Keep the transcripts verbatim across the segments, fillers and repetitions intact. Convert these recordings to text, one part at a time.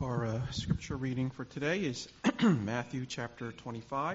Our uh, scripture reading for today is Matthew chapter twenty-five,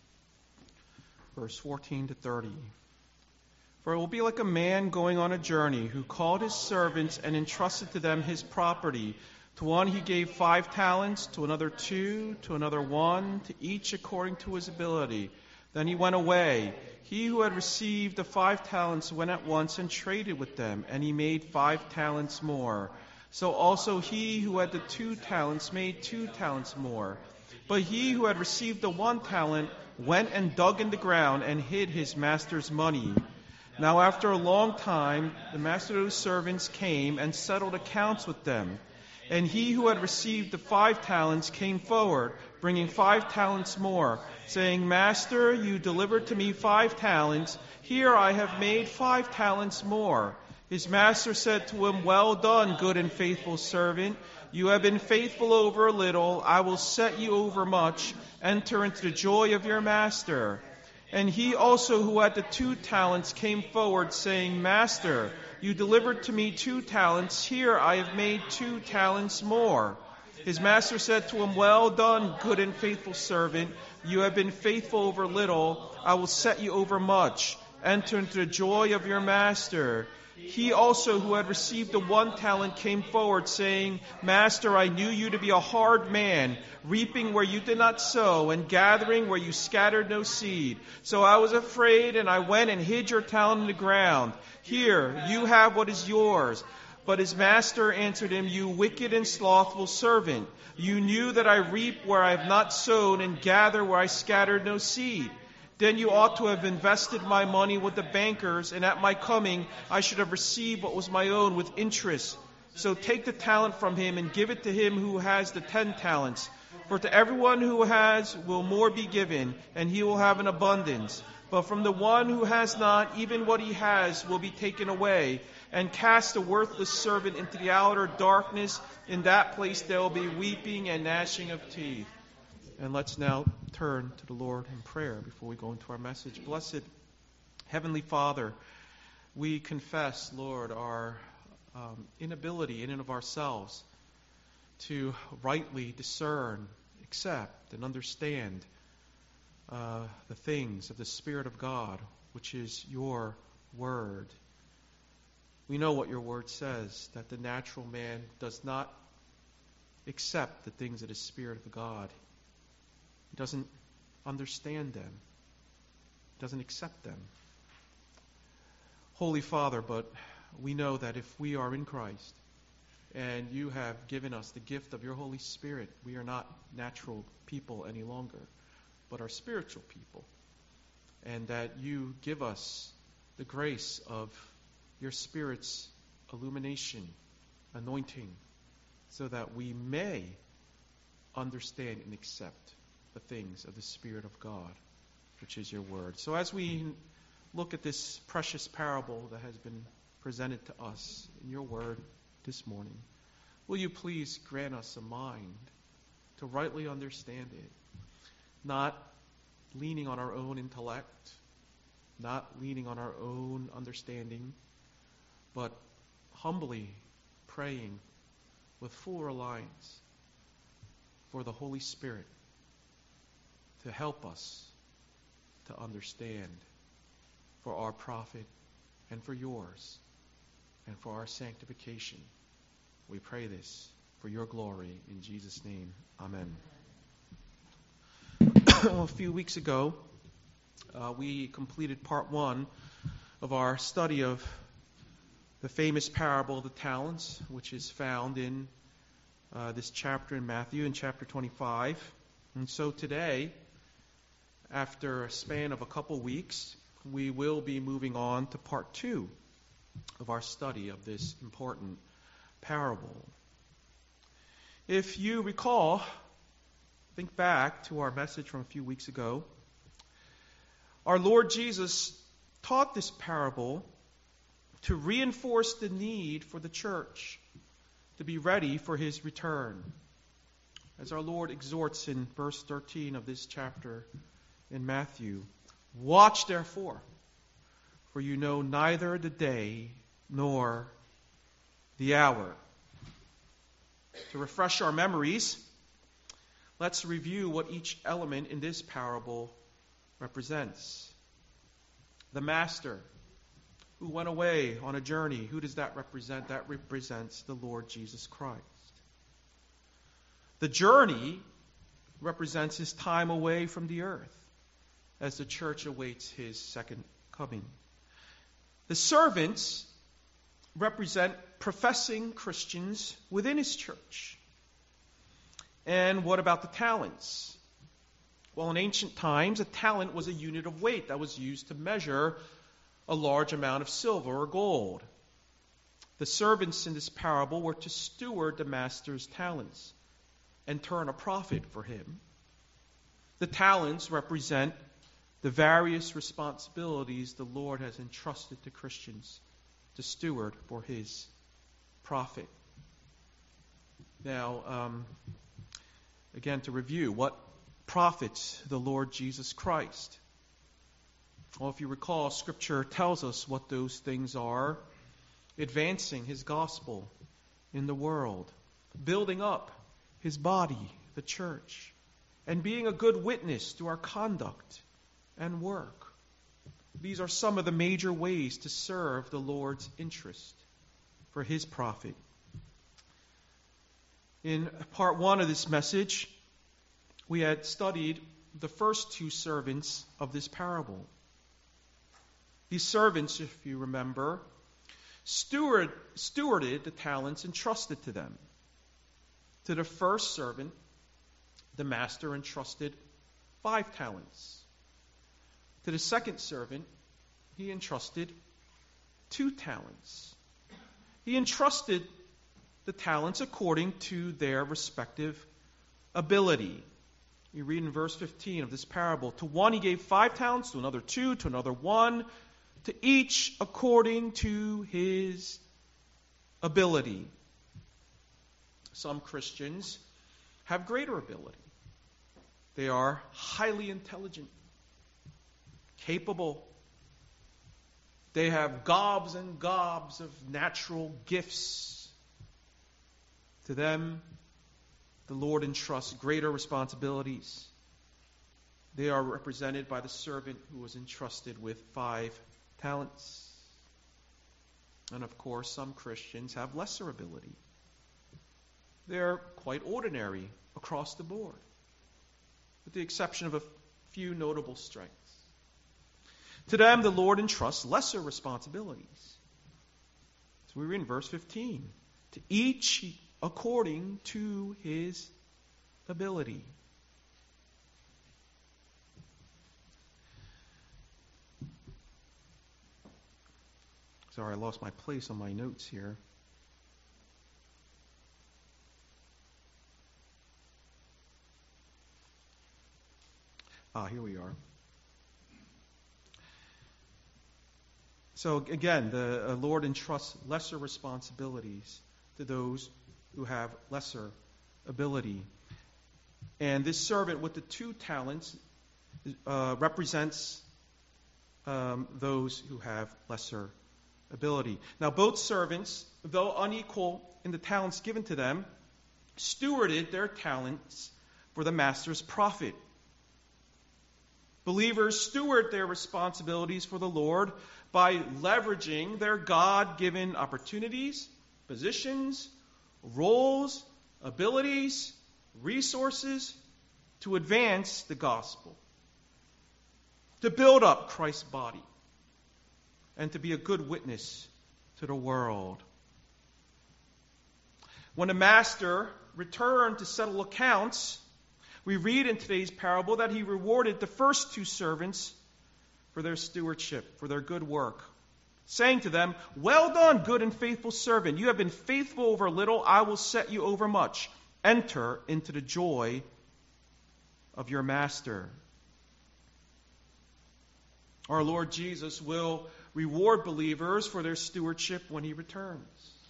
verse fourteen to thirty. For it will be like a man going on a journey who called his servants and entrusted to them his property. To one he gave five talents, to another two, to another one, to each according to his ability. Then he went away. He who had received the five talents went at once and traded with them, and he made five talents more. So also he who had the two talents made two talents more. But he who had received the one talent went and dug in the ground and hid his master's money. Now after a long time, the master of those servants came and settled accounts with them. And he who had received the five talents came forward, bringing five talents more, saying, Master, you delivered to me five talents. Here I have made five talents more. His master said to him, Well done, good and faithful servant. You have been faithful over a little. I will set you over much. Enter into the joy of your master. And he also who had the two talents came forward, saying, Master, you delivered to me two talents. Here I have made two talents more. His master said to him, Well done, good and faithful servant. You have been faithful over little. I will set you over much. Enter into the joy of your master. He also who had received the one talent came forward, saying, Master, I knew you to be a hard man, reaping where you did not sow, and gathering where you scattered no seed. So I was afraid, and I went and hid your talent in the ground. Here, you have what is yours. But his master answered him, You wicked and slothful servant, you knew that I reap where I have not sown, and gather where I scattered no seed. Then you ought to have invested my money with the bankers, and at my coming I should have received what was my own with interest. So take the talent from him and give it to him who has the ten talents. For to everyone who has will more be given, and he will have an abundance. But from the one who has not, even what he has will be taken away. And cast the worthless servant into the outer darkness. In that place there will be weeping and gnashing of teeth. And let's now turn to the Lord in prayer before we go into our message. Blessed Heavenly Father, we confess, Lord, our um, inability in and of ourselves to rightly discern, accept, and understand uh, the things of the Spirit of God, which is your word. We know what your word says, that the natural man does not accept the things of the Spirit of God. He doesn't understand them. He doesn't accept them. Holy Father, but we know that if we are in Christ and you have given us the gift of your Holy Spirit, we are not natural people any longer, but are spiritual people. And that you give us the grace of your Spirit's illumination, anointing, so that we may understand and accept the things of the Spirit of God, which is your word. So as we look at this precious parable that has been presented to us in your word this morning, will you please grant us a mind to rightly understand it, not leaning on our own intellect, not leaning on our own understanding, but humbly praying with full reliance for the Holy Spirit to help us to understand for our profit and for yours and for our sanctification. We pray this for your glory in Jesus' name. Amen. A few weeks ago, uh, we completed part one of our study of the famous parable of the talents, which is found in uh, this chapter in Matthew, in chapter twenty-five. And so today, after a span of a couple weeks, we will be moving on to part two of our study of this important parable. If you recall, think back to our message from a few weeks ago. Our Lord Jesus taught this parable to reinforce the need for the church to be ready for his return. As our Lord exhorts in verse thirteen of this chapter in Matthew, watch therefore, for you know neither the day nor the hour. To refresh our memories, let's review what each element in this parable represents. The master who went away on a journey, who does that represent? That represents the Lord Jesus Christ. The journey represents his time away from the earth as the church awaits his second coming. The servants represent professing Christians within his church. And what about the talents? Well, in ancient times, a talent was a unit of weight that was used to measure a large amount of silver or gold. The servants in this parable were to steward the master's talents and turn a profit for him. The talents represent the various responsibilities the Lord has entrusted to Christians to steward for his profit. Now, um, again, to review, what profits the Lord Jesus Christ? Well, if you recall, Scripture tells us what those things are: advancing his gospel in the world, building up his body, the church, and being a good witness to our conduct and work. These are some of the major ways to serve the Lord's interest for his profit. In part one of this message, we had studied the first two servants of this parable. These servants, if you remember, steward, stewarded the talents entrusted to them. To the first servant, the master entrusted five talents. To the second servant, he entrusted two talents. He entrusted the talents according to their respective ability. You read in verse fifteen of this parable, to one he gave five talents, to another two, to another one, to each according to his ability. Some Christians have greater ability. They are highly intelligent, capable. They have gobs and gobs of natural gifts. To them, the Lord entrusts greater responsibilities. They are represented by the servant who was entrusted with five talents. And of course, some Christians have lesser ability. They're quite ordinary across the board, with the exception of a few notable strengths. To them, the Lord entrusts lesser responsibilities. So we read in verse fifteen, to each according to his ability. Sorry, I lost my place on my notes here. Ah, here we are. So again, the Lord entrusts lesser responsibilities to those who have lesser ability. And this servant with the two talents uh, represents um, those who have lesser ability. Now, both servants, though unequal in the talents given to them, stewarded their talents for the master's profit. Believers steward their responsibilities for the Lord by leveraging their God-given opportunities, positions, roles, abilities, resources to advance the gospel, to build up Christ's body, and to be a good witness to the world. When the master returned to settle accounts, we read in today's parable that he rewarded the first two servants for their stewardship, for their good work, saying to them, "Well done, good and faithful servant. You have been faithful over little. I will set you over much. Enter into the joy of your master." Our Lord Jesus will reward believers for their stewardship when he returns.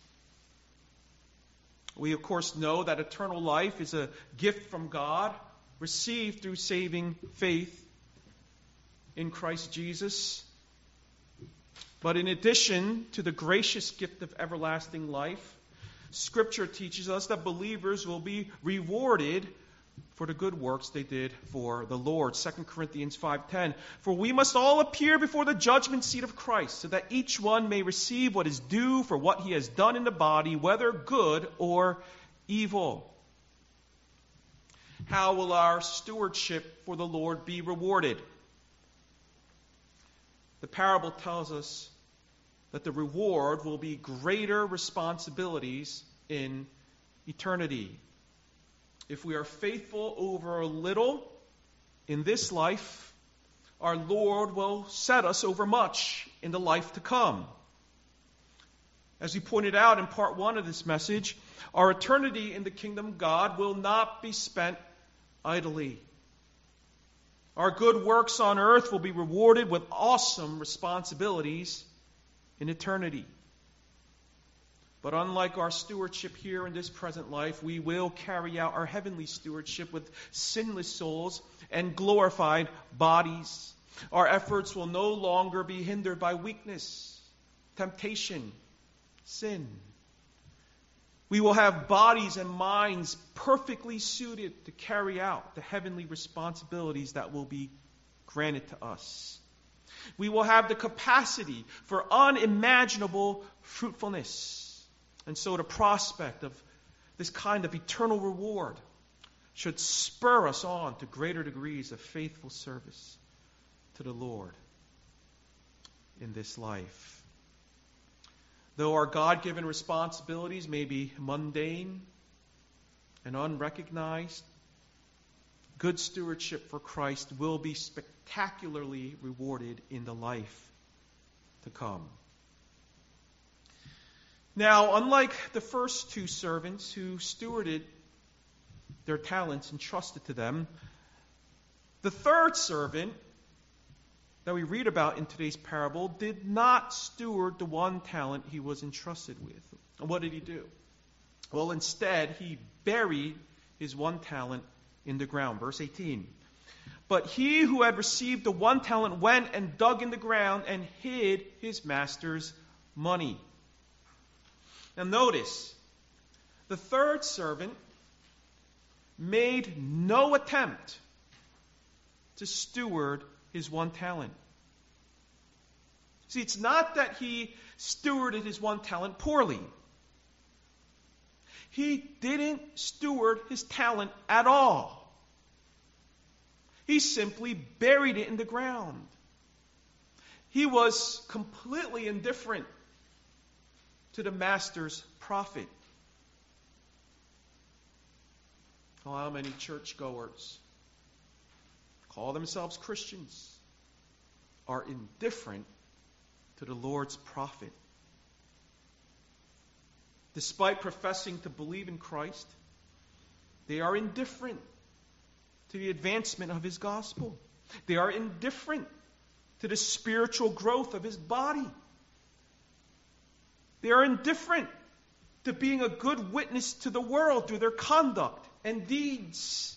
We, of course, know that eternal life is a gift from God, received through saving faith in Christ Jesus. But in addition to the gracious gift of everlasting life, Scripture teaches us that believers will be rewarded for the good works they did for the Lord. Second Corinthians five ten. For we must all appear before the judgment seat of Christ, so that each one may receive what is due for what he has done in the body, whether good or evil. How will our stewardship for the Lord be rewarded? The parable tells us that the reward will be greater responsibilities in eternity. If we are faithful over a little in this life, our Lord will set us over much in the life to come. As we pointed out in part one of this message, our eternity in the kingdom of God will not be spent idly. Our good works on earth will be rewarded with awesome responsibilities in eternity. But unlike our stewardship here in this present life, we will carry out our heavenly stewardship with sinless souls and glorified bodies. Our efforts will no longer be hindered by weakness, temptation, sin. We will have bodies and minds perfectly suited to carry out the heavenly responsibilities that will be granted to us. We will have the capacity for unimaginable fruitfulness. And so the prospect of this kind of eternal reward should spur us on to greater degrees of faithful service to the Lord in this life. Though our God-given responsibilities may be mundane and unrecognized, good stewardship for Christ will be spectacularly rewarded in the life to come. Now, unlike the first two servants who stewarded their talents entrusted to them, the third servant that we read about in today's parable did not steward the one talent he was entrusted with. And what did he do? Well, instead, he buried his one talent in the ground. Verse eighteen. But he who had received the one talent went and dug in the ground and hid his master's money. Now notice, the third servant made no attempt to steward his one talent. See, it's not that he stewarded his one talent poorly. He didn't steward his talent at all. He simply buried it in the ground. He was completely indifferent to the master's profit. Oh, how many churchgoers call themselves Christians are indifferent to the Lord's profit. Despite professing to believe in Christ, they are indifferent to the advancement of His gospel. They are indifferent to the spiritual growth of His body. They are indifferent to being a good witness to the world through their conduct and deeds.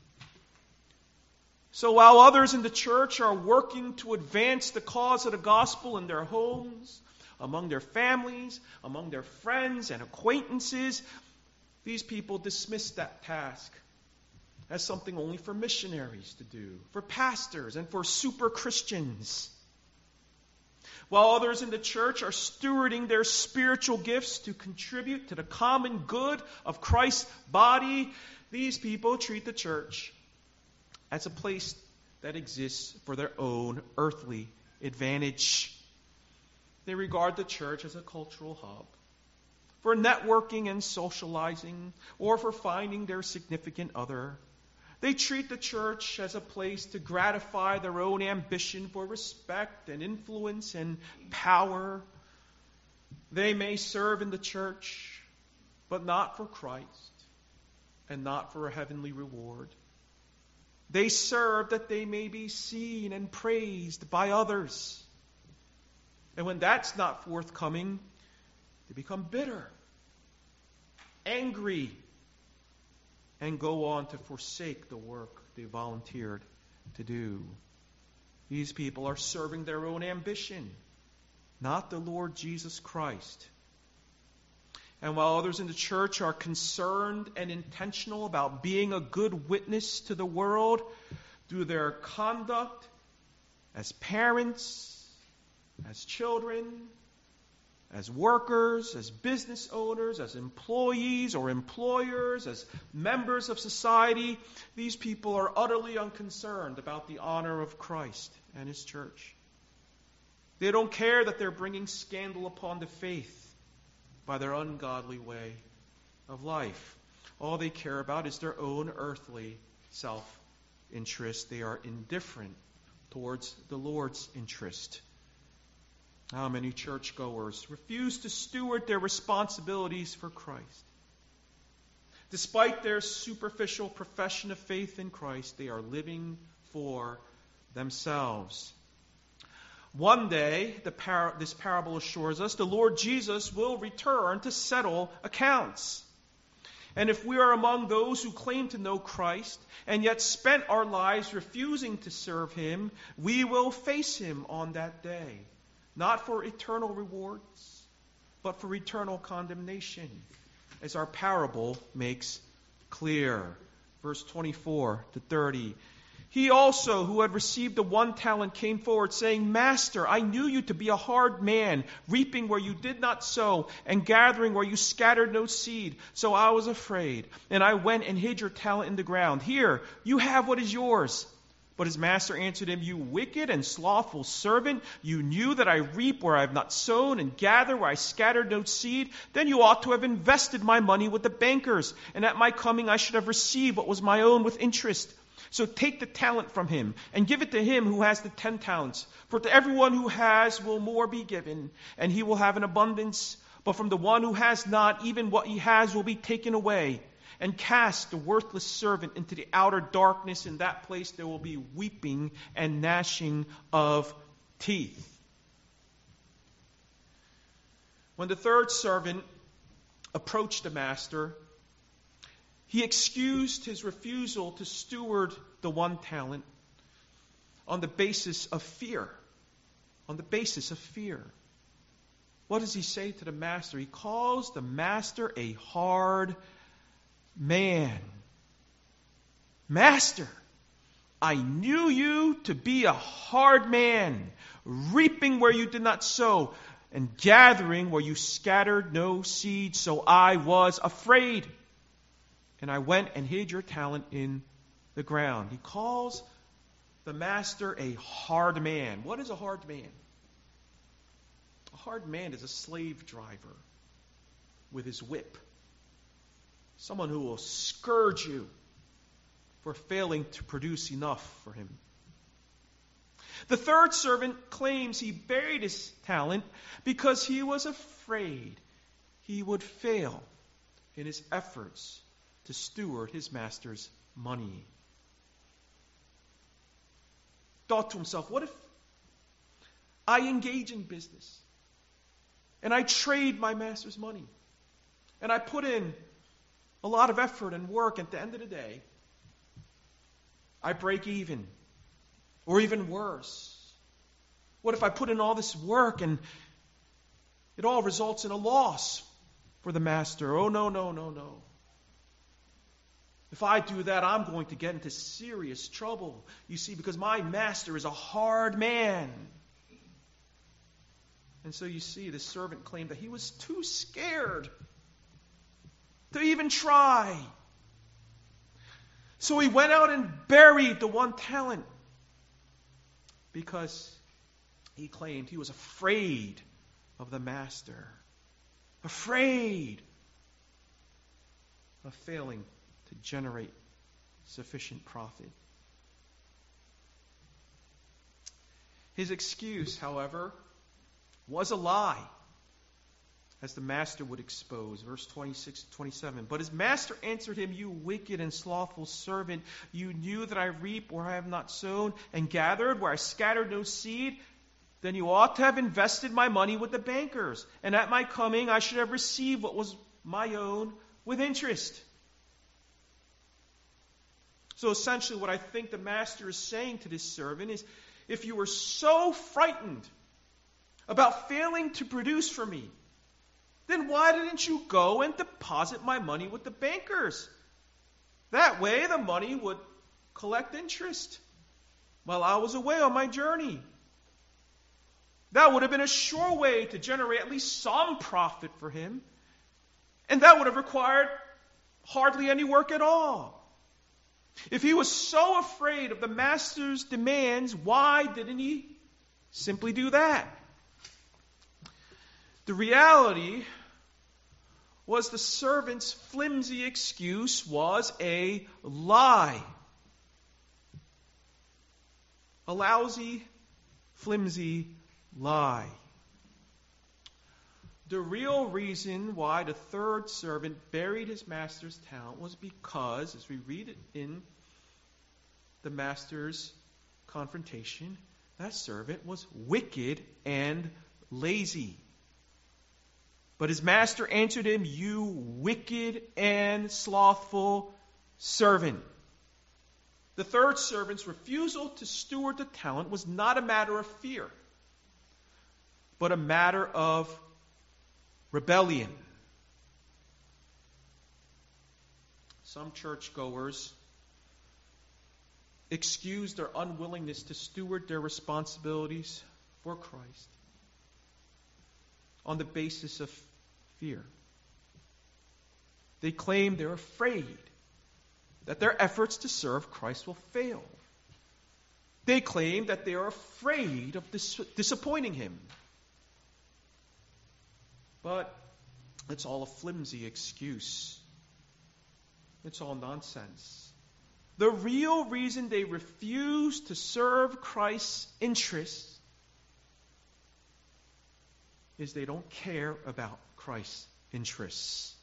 So while others in the church are working to advance the cause of the gospel in their homes, among their families, among their friends and acquaintances, these people dismiss that task as something only for missionaries to do, for pastors and for super Christians. While others in the church are stewarding their spiritual gifts to contribute to the common good of Christ's body, these people treat the church as a place that exists for their own earthly advantage. They regard the church as a cultural hub for networking and socializing, or for finding their significant other. They treat the church as a place to gratify their own ambition for respect and influence and power. They may serve in the church, but not for Christ and not for a heavenly reward. They serve that they may be seen and praised by others. And when that's not forthcoming, they become bitter, angry, and go on to forsake the work they volunteered to do. These people are serving their own ambition, not the Lord Jesus Christ. And while others in the church are concerned and intentional about being a good witness to the world through their conduct as parents, as children, as workers, as business owners, as employees or employers, as members of society, these people are utterly unconcerned about the honor of Christ and His church. They don't care that they're bringing scandal upon the faith by their ungodly way of life. All they care about is their own earthly self-interest. They are indifferent towards the Lord's interest. How many churchgoers refuse to steward their responsibilities for Christ? Despite their superficial profession of faith in Christ, they are living for themselves. One day, the par- this parable assures us, the Lord Jesus will return to settle accounts. And if we are among those who claim to know Christ and yet spent our lives refusing to serve Him, we will face Him on that day. Not for eternal rewards, but for eternal condemnation, as our parable makes clear. Verse twenty-four to thirty. He also, who had received the one talent, came forward, saying, Master, I knew you to be a hard man, reaping where you did not sow, and gathering where you scattered no seed. So I was afraid, and I went and hid your talent in the ground. Here, you have what is yours. But his master answered him, You wicked and slothful servant, you knew that I reap where I have not sown, and gather where I scattered no seed. Then you ought to have invested my money with the bankers, and at my coming I should have received what was my own with interest. So take the talent from him, and give it to him who has the ten talents. For to everyone who has will more be given, and he will have an abundance. But from the one who has not, even what he has will be taken away. And cast the worthless servant into the outer darkness. In that place there will be weeping and gnashing of teeth. When the third servant approached the master, he excused his refusal to steward the one talent on the basis of fear. On the basis of fear. What does he say to the master? He calls the master a hard man. Master, I knew you to be a hard man, reaping where you did not sow, and gathering where you scattered no seed. So I was afraid, and I went and hid your talent in the ground. He calls the master a hard man. What is a hard man? A hard man is a slave driver with his whip. Someone who will scourge you for failing to produce enough for him. The third servant claims he buried his talent because he was afraid he would fail in his efforts to steward his master's money. Thought to himself, what if I engage in business and I trade my master's money and I put in a lot of effort and work, at the end of the day, I break even. Or even worse. What if I put in all this work and it all results in a loss for the master? Oh, no, no, no, no. If I do that, I'm going to get into serious trouble. You see, because my master is a hard man. And so you see, the servant claimed that he was too scared to even try. So he went out and buried the one talent because he claimed he was afraid of the master. Afraid of failing to generate sufficient profit. His excuse, however, was a lie, as the master would expose. Verse twenty-six to twenty-seven. But his master answered him, You wicked and slothful servant, you knew that I reap where I have not sown, and gathered where I scattered no seed. Then you ought to have invested my money with the bankers, and at my coming I should have received what was my own with interest. So essentially what I think the master is saying to this servant is, if you were so frightened about failing to produce for me, then why didn't you go and deposit my money with the bankers? That way the money would collect interest while I was away on my journey. That would have been a sure way to generate at least some profit for him. And that would have required hardly any work at all. If he was so afraid of the master's demands, why didn't he simply do that? The reality was the servant's flimsy excuse was a lie. A lousy, flimsy lie. The real reason why the third servant buried his master's talent was because, as we read it in the master's confrontation, that servant was wicked and lazy. But his master answered him, "You wicked and slothful servant." The third servant's refusal to steward the talent was not a matter of fear, but a matter of rebellion. Some churchgoers excuse their unwillingness to steward their responsibilities for Christ on the basis of fear. They claim they're afraid that their efforts to serve Christ will fail. They claim that they are afraid of dis- disappointing Him. But it's all a flimsy excuse. It's all nonsense. The real reason they refuse to serve Christ's interests is they don't care about Christ's interests.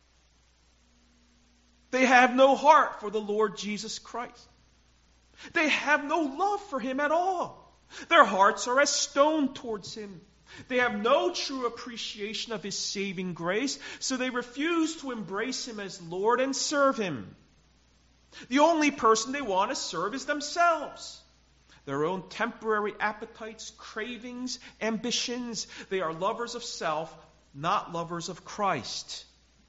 They have no heart for the Lord Jesus Christ. They have no love for Him at all. Their hearts are as stone towards Him. They have no true appreciation of His saving grace, so they refuse to embrace Him as Lord and serve Him. The only person they want to serve is themselves. Their own temporary appetites, cravings, ambitions. They are lovers of self, not lovers of Christ.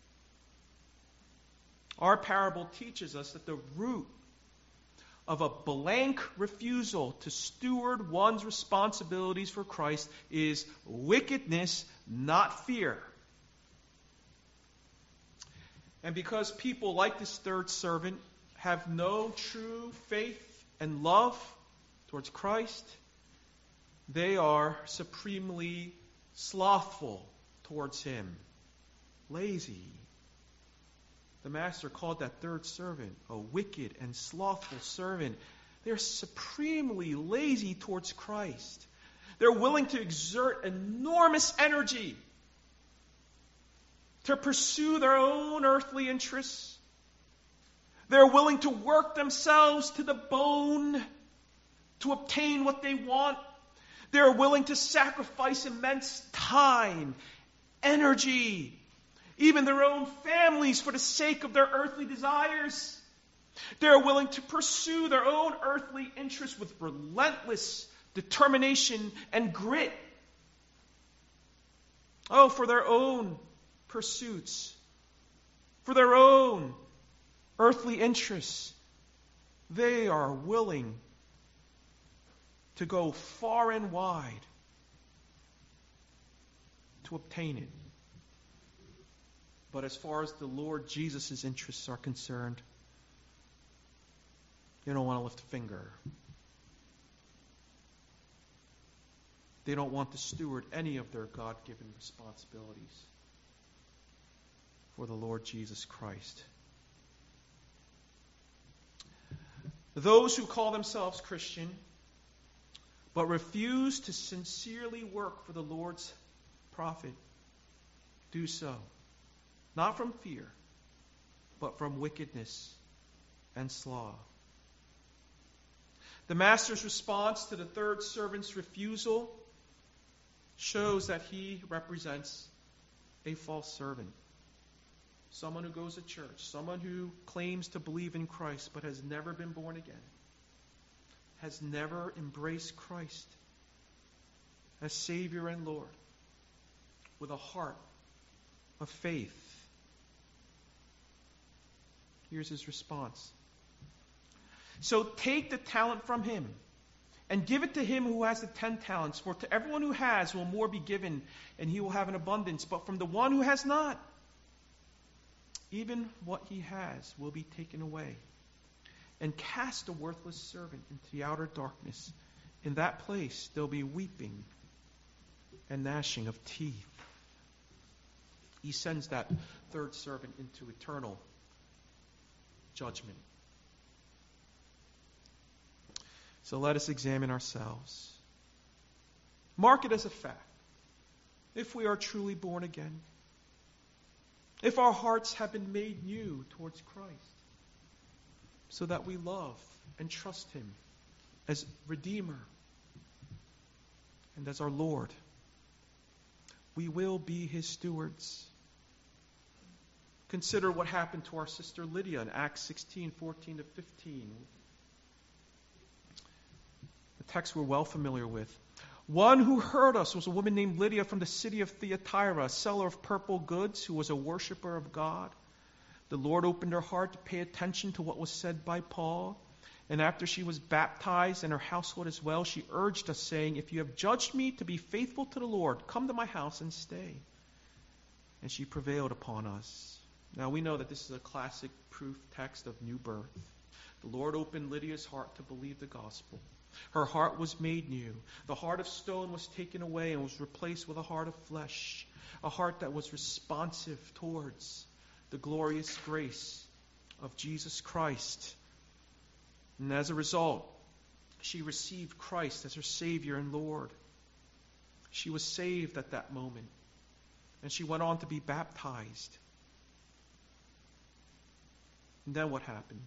Our parable teaches us that the root of a blank refusal to steward one's responsibilities for Christ is wickedness, not fear. And because people like this third servant have no true faith and love towards Christ, they are supremely slothful towards Him, lazy. The master called that third servant a wicked and slothful servant. They're supremely lazy towards Christ. They're willing to exert enormous energy to pursue their own earthly interests. They're willing to work themselves to the bone to obtain what they want. They're willing to sacrifice immense time, energy, even their own families for the sake of their earthly desires. They're willing to pursue their own earthly interests with relentless determination and grit. Oh, for their own pursuits, for their own earthly interests, they are willing to go far and wide to obtain it. But as far as the Lord Jesus' interests are concerned, they don't want to lift a finger. They don't want to steward any of their God-given responsibilities for the Lord Jesus Christ. Those who call themselves Christian but refuse to sincerely work for the Lord's profit do so, not from fear, but from wickedness and sloth. The master's response to the third servant's refusal shows that he represents a false servant. Someone who goes to church, someone who claims to believe in Christ but has never been born again, has never embraced Christ as Savior and Lord with a heart of faith. Here's his response. So take the talent from him and give it to him who has the ten talents. For to everyone who has will more be given, and he will have an abundance. But from the one who has not, even what he has will be taken away. And cast the worthless servant into the outer darkness. In that place there'll be weeping and gnashing of teeth. He sends that third servant into eternal judgment. So let us examine ourselves. Mark it as a fact. If we are truly born again, if our hearts have been made new towards Christ, so that we love and trust him as Redeemer and as our Lord, we will be his stewards. Consider what happened to our sister Lydia in Acts sixteen, fourteen to fifteen. The text we're well familiar with. One who heard us was a woman named Lydia from the city of Thyatira, a seller of purple goods who was a worshiper of God. The Lord opened her heart to pay attention to what was said by Paul. And after she was baptized and her household as well, she urged us, saying, if you have judged me to be faithful to the Lord, come to my house and stay. And she prevailed upon us. Now we know that this is a classic proof text of new birth. The Lord opened Lydia's heart to believe the gospel. Her heart was made new. The heart of stone was taken away and was replaced with a heart of flesh, a heart that was responsive towards the glorious grace of Jesus Christ. And as a result, she received Christ as her Savior and Lord. She was saved at that moment, and she went on to be baptized. And then what happened?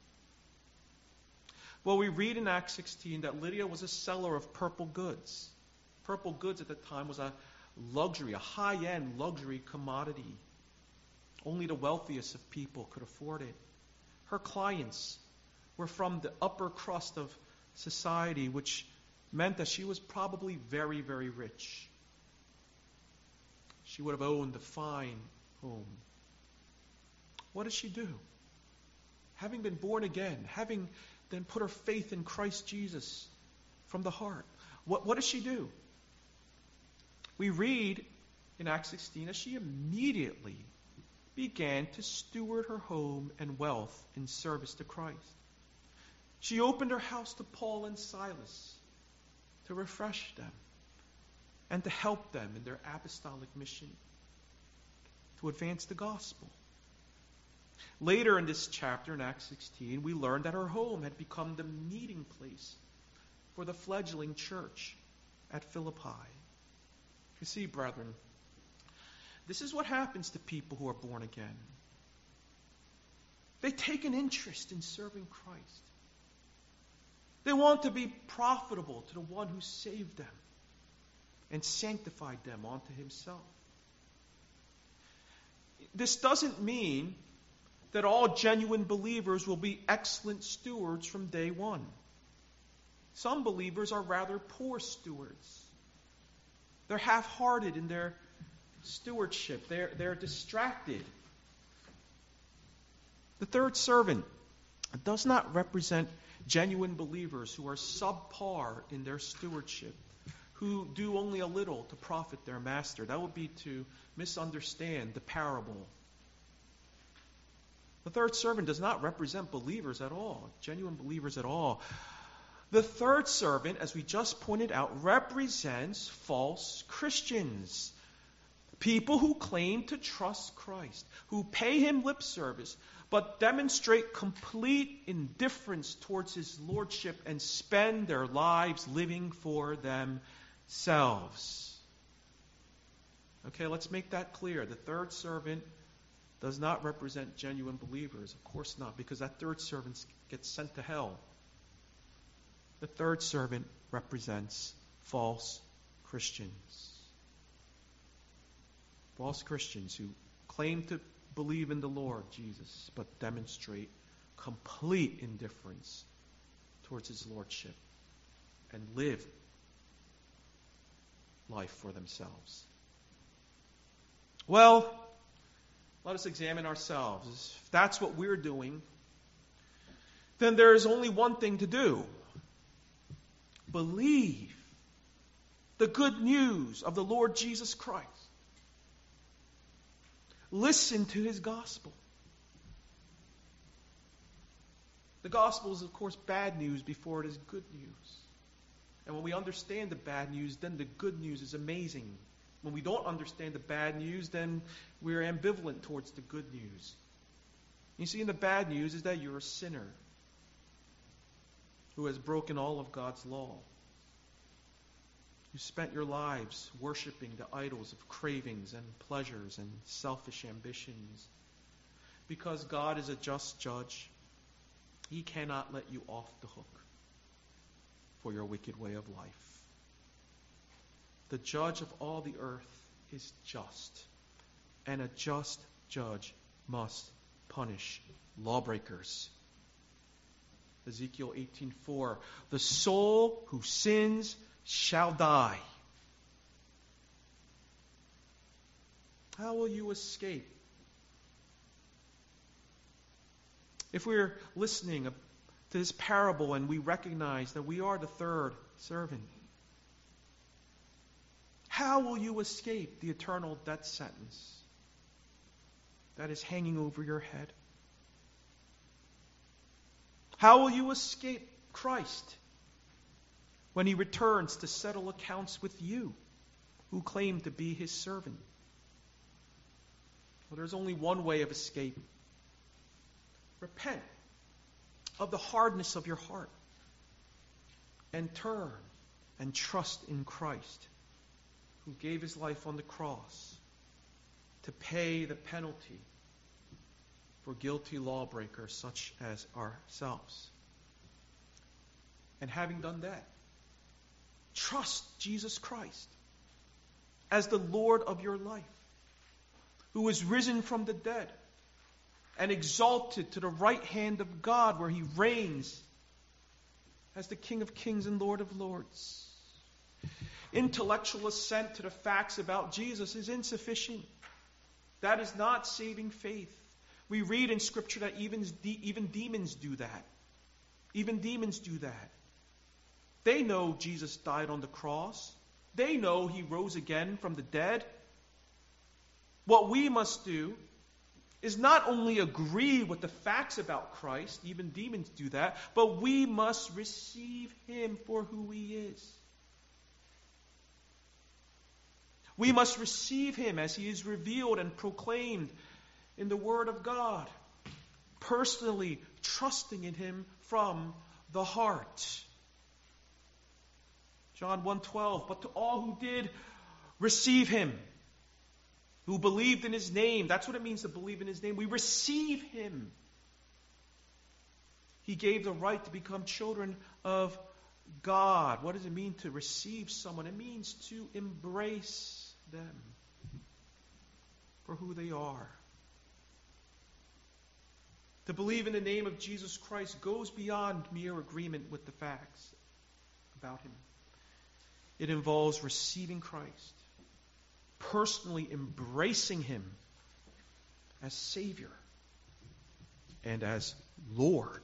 Well, we read in Acts sixteen that Lydia was a seller of purple goods. Purple goods at the time was a luxury, a high-end luxury commodity. Only the wealthiest of people could afford it. Her clients were from the upper crust of society, which meant that she was probably very, very rich. She would have owned a fine home. What did she do? Having been born again, having then put her faith in Christ Jesus from the heart, what, what does she do? We read in Acts sixteen that she immediately began to steward her home and wealth in service to Christ. She opened her house to Paul and Silas to refresh them and to help them in their apostolic mission, to advance the gospel. Later in this chapter, in Acts sixteen, we learn that her home had become the meeting place for the fledgling church at Philippi. You see, brethren, this is what happens to people who are born again. They take an interest in serving Christ. They want to be profitable to the one who saved them and sanctified them unto himself. This doesn't mean that all genuine believers will be excellent stewards from day one. Some believers are rather poor stewards. They're half-hearted in their stewardship. They're, they're distracted. The third servant does not represent genuine believers who are subpar in their stewardship, who do only a little to profit their master. That would be to misunderstand the parable. The third servant does not represent believers at all, genuine believers at all. The third servant, as we just pointed out, represents false Christians. People who claim to trust Christ, who pay him lip service, but demonstrate complete indifference towards his lordship and spend their lives living for themselves. Okay, let's make that clear. The third servant does not represent genuine believers. Of course not, because that third servant gets sent to hell. The third servant represents false Christians. False Christians who claim to believe in the Lord Jesus, but demonstrate complete indifference towards his lordship and live life for themselves. Well, let us examine ourselves. If that's what we're doing, then there is only one thing to do. Believe the good news of the Lord Jesus Christ. Listen to his gospel. The gospel is, of course, bad news before it is good news. And when we understand the bad news, then the good news is amazing. When we don't understand the bad news, then we're ambivalent towards the good news. You see, in the bad news is that you're a sinner who has broken all of God's law. You spent your lives worshiping the idols of cravings and pleasures and selfish ambitions. Because God is a just judge, he cannot let you off the hook for your wicked way of life. The judge of all the earth is just, and a just judge must punish lawbreakers. Ezekiel eighteen four, the soul who sins shall die. How will you escape? If we're listening to this parable and we recognize that we are the third servant, how will you escape the eternal death sentence that is hanging over your head? How will you escape Christ when he returns to settle accounts with you who claim to be his servant? Well, there's only one way of escape. Repent of the hardness of your heart and turn and trust in Christ, who gave his life on the cross to pay the penalty for guilty lawbreakers such as ourselves. And having done that, trust Jesus Christ as the Lord of your life, who is risen from the dead and exalted to the right hand of God, where he reigns as the King of Kings and Lord of Lords. Intellectual assent to the facts about Jesus is insufficient. That is not saving faith. We read in Scripture that even, even demons do that. Even demons do that. They know Jesus died on the cross. They know he rose again from the dead. What we must do is not only agree with the facts about Christ, even demons do that, but we must receive him for who he is. We must receive him as he is revealed and proclaimed in the Word of God, personally trusting in him from the heart. John one twelve, but to all who did receive him, who believed in his name, that's what it means to believe in his name. We receive him. He gave the right to become children of God. What does it mean to receive someone? It means to embrace them for who they are. To believe in the name of Jesus Christ goes beyond mere agreement with the facts about him. It involves receiving Christ, personally embracing him as Savior and as Lord.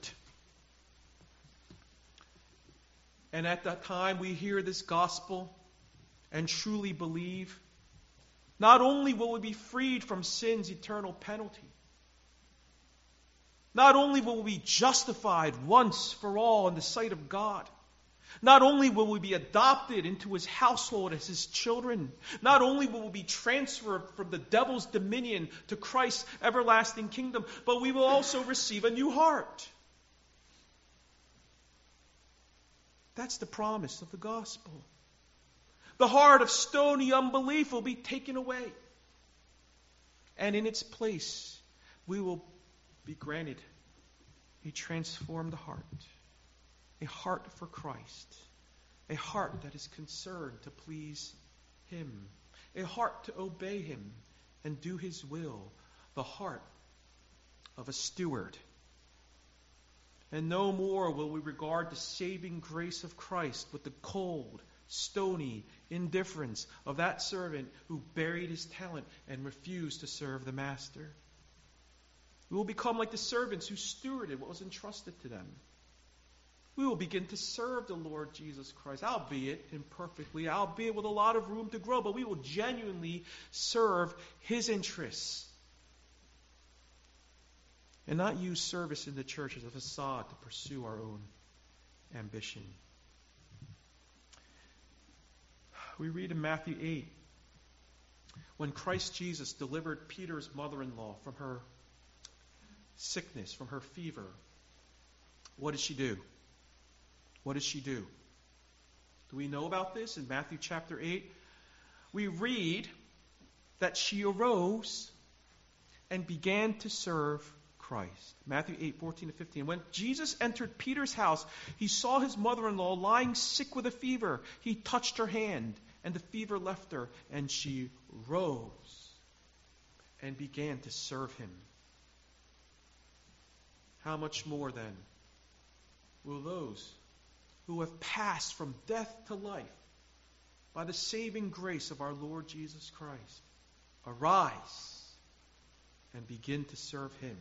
And at that time we hear this gospel and truly believe, not only will we be freed from sin's eternal penalty, not only will we be justified once for all in the sight of God, not only will we be adopted into his household as his children, not only will we be transferred from the devil's dominion to Christ's everlasting kingdom, but we will also receive a new heart. That's the promise of the gospel. The heart of stony unbelief will be taken away. And in its place, we will be granted a transformed heart. A heart for Christ. A heart that is concerned to please him. A heart to obey him and do his will. The heart of a steward. And no more will we regard the saving grace of Christ with the cold, stony indifference of that servant who buried his talent and refused to serve the master. We will become like the servants who stewarded what was entrusted to them. We will begin to serve the Lord Jesus Christ, albeit imperfectly, albeit with a lot of room to grow, but we will genuinely serve His interests. And not use service in the church as a facade to pursue our own ambition. We read in Matthew eight, when Christ Jesus delivered Peter's mother-in-law from her sickness, from her fever, what did she do? What did she do? Do we know about this in Matthew chapter eight? We read that she arose and began to serve Christ. Matthew eight, fourteen to fifteen. When Jesus entered Peter's house, he saw his mother-in-law lying sick with a fever. He touched her hand, and the fever left her, and she rose and began to serve him. How much more then will those who have passed from death to life by the saving grace of our Lord Jesus Christ arise and begin to serve Him,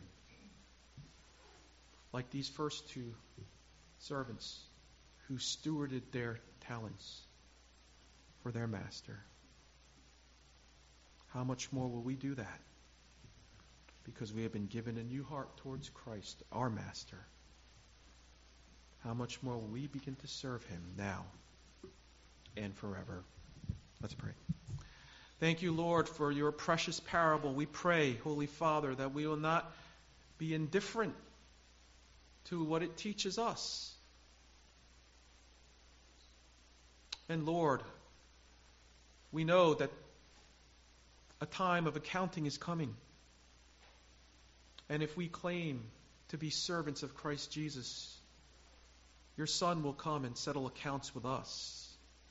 like these first two servants who stewarded their talents for their master? How much more will we do that? Because we have been given a new heart towards Christ, our master. How much more will we begin to serve Him now and forever? Let's pray. Thank you, Lord, for your precious parable. We pray, Holy Father, that we will not be indifferent to what it teaches us. And Lord, we know that a time of accounting is coming. And if we claim to be servants of Christ Jesus, your Son will come and settle accounts with us.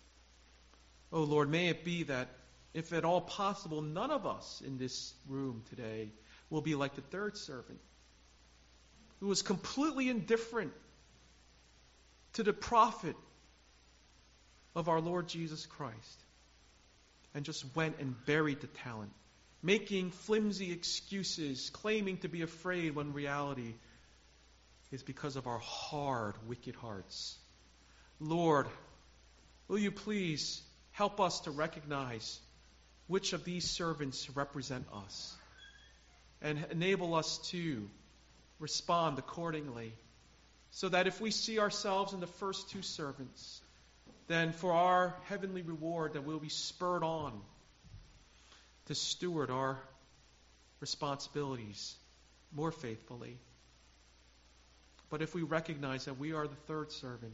Oh Lord, may it be that, if at all possible, none of us in this room today will be like the third servant, who was completely indifferent to the profit of our Lord Jesus Christ and just went and buried the talent, making flimsy excuses, claiming to be afraid when reality is because of our hard, wicked hearts. Lord, will you please help us to recognize which of these servants represent us and enable us to respond accordingly, so that if we see ourselves in the first two servants, then for our heavenly reward that we'll be spurred on to steward our responsibilities more faithfully. But if we recognize that we are the third servant,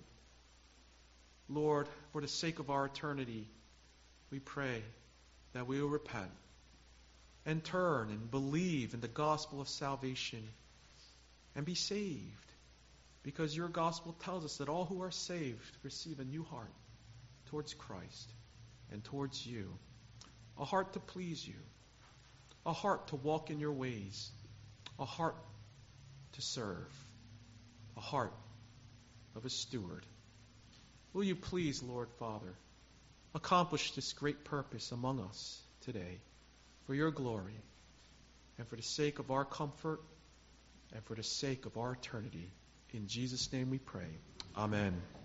Lord, for the sake of our eternity, we pray that we will repent and turn and believe in the gospel of salvation and be saved. Because your gospel tells us that all who are saved receive a new heart towards Christ and towards you. A heart to please you. A heart to walk in your ways. A heart to serve. A heart of a steward. Will you please, Lord Father, accomplish this great purpose among us today for your glory and for the sake of our comfort and for the sake of our eternity. In Jesus' name we pray. Amen.